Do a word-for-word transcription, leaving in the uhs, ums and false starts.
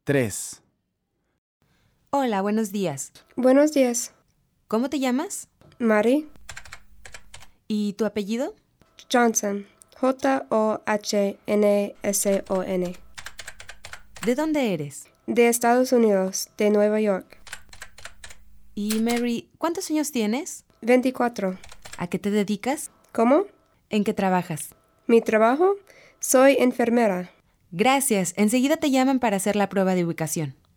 Tres. Hola, buenos días. Buenos días. ¿Cómo te llamas? Mari ¿Y tu apellido? Johnson. J O H N S O N. ¿De dónde eres? De Estados Unidos, de Nueva York. Y Mary, ¿cuántos años tienes? veinticuatro. ¿A qué te dedicas? ¿Cómo? ¿En qué trabajas? ¿Mi trabajo? Soy enfermera. Gracias. Enseguida te llaman para hacer la prueba de ubicación.